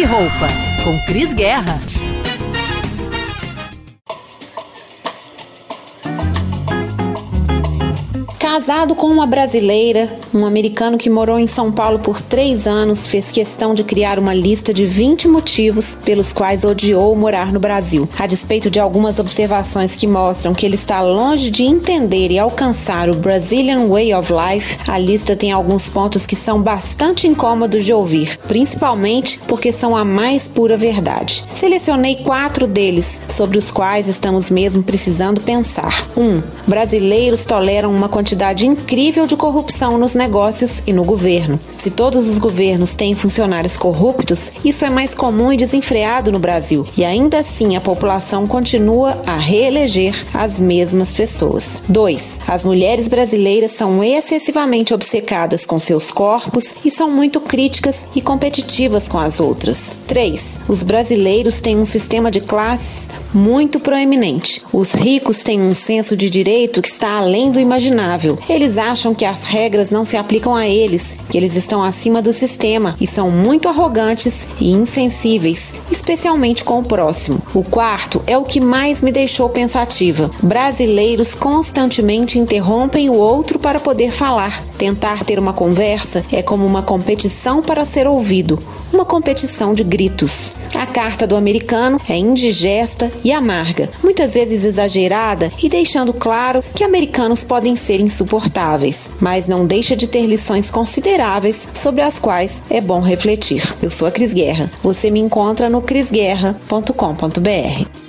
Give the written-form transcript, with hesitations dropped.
Roupa, com Cris Guerra. Casado com uma brasileira, um americano que morou em São Paulo por 3 anos fez questão de criar uma lista de 20 motivos pelos quais odiou morar no Brasil. A despeito de algumas observações que mostram que ele está longe de entender e alcançar o Brazilian Way of Life, a lista tem alguns pontos que são bastante incômodos de ouvir, principalmente porque são a mais pura verdade. Selecionei 4 deles, sobre os quais estamos mesmo precisando pensar. 1. Brasileiros toleram uma quantidade incrível de corrupção nos negócios e no governo. Se todos os governos têm funcionários corruptos, isso é mais comum e desenfreado no Brasil, e ainda assim a população continua a reeleger as mesmas pessoas. 2. As mulheres brasileiras são excessivamente obcecadas com seus corpos e são muito críticas e competitivas com as outras. 3. Os brasileiros têm um sistema de classes muito proeminente. Os ricos têm um senso de direito que está além do imaginável. Eles acham que as regras não se aplicam a eles, que eles estão acima do sistema e são muito arrogantes e insensíveis, especialmente com o próximo. O 4 é o que mais me deixou pensativa. Brasileiros constantemente interrompem o outro para poder falar. Tentar ter uma conversa é como uma competição para ser ouvido. Uma competição de gritos. A carta do americano é indigesta e amarga, muitas vezes exagerada e deixando claro que americanos podem ser insuportáveis, mas não deixa de ter lições consideráveis sobre as quais é bom refletir. Eu sou a Cris Guerra. Você me encontra no crisguerra.com.br.